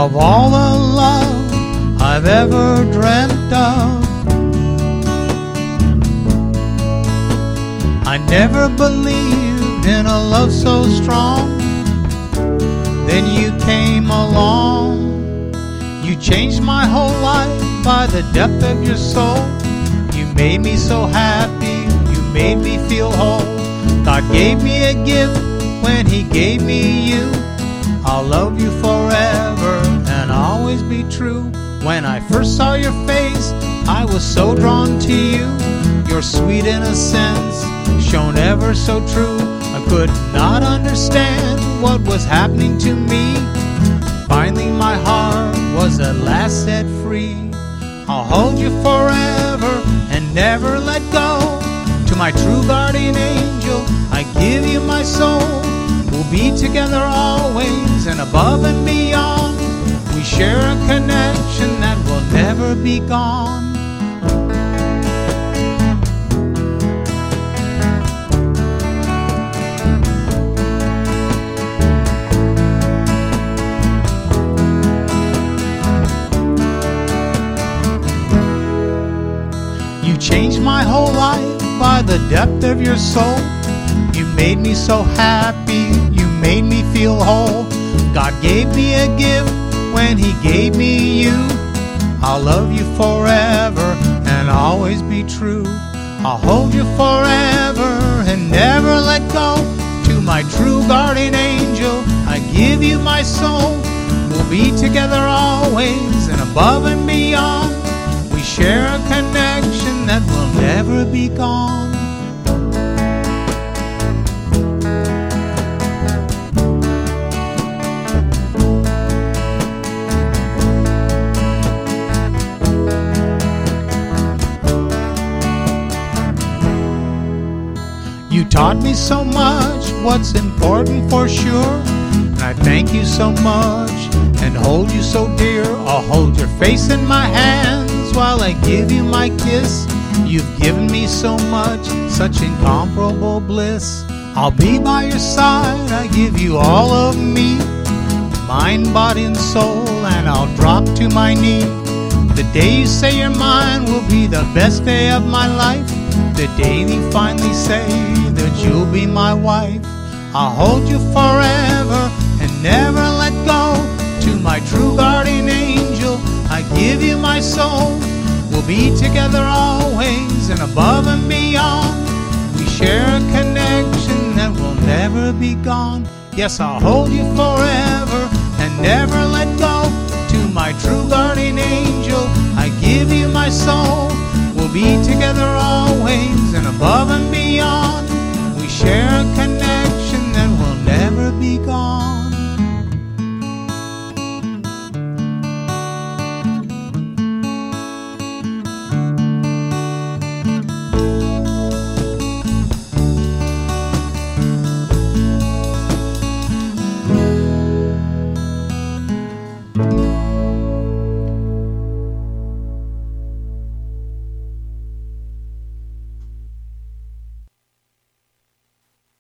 of all the love I've ever dreamt of. I never believed in a love so strong. Then you came along. You changed my whole life by the depth of your soul. You made me so happy, you made me feel whole. God gave me a gift when He gave me you. I'll love you forever and always be true. When I first saw your face, I was so drawn to you. Your sweet innocence shone ever so true. I could not understand what was happening to me. Finally my heart was at last set free. I'll hold you forever and never let go. To my true guardian angel, I give you my soul. We'll be together always and above and beyond. We share a connection that will never be gone. You changed my whole life by the depth of your soul. You made me so happy, you made me feel whole. God gave me a gift when He gave me you. I'll love you forever and always be true. I'll hold you forever and never let go. To my true guardian angel, I give you my soul. We'll be together always and above and beyond. We share a connection that will never be gone. You taught me so much, what's important for sure. And I thank you so much and hold you so dear. I'll hold your face in my hands while I give you my kiss. You've given me so much, such incomparable bliss. I'll be by your side, I give you all of me, mind, body, and soul, and I'll drop to my knee. The day you say you're mine will be the best day of my life. The day you finally say that you'll be my wife. I'll hold you forever and never let go. To my true guardian angel, I give you my soul. We'll be together always and above and beyond. We share a connection that will never be gone. Yes, I'll hold you forever and never let go. To my true guardian angel, I give you my soul. We'll be together always and above and beyond.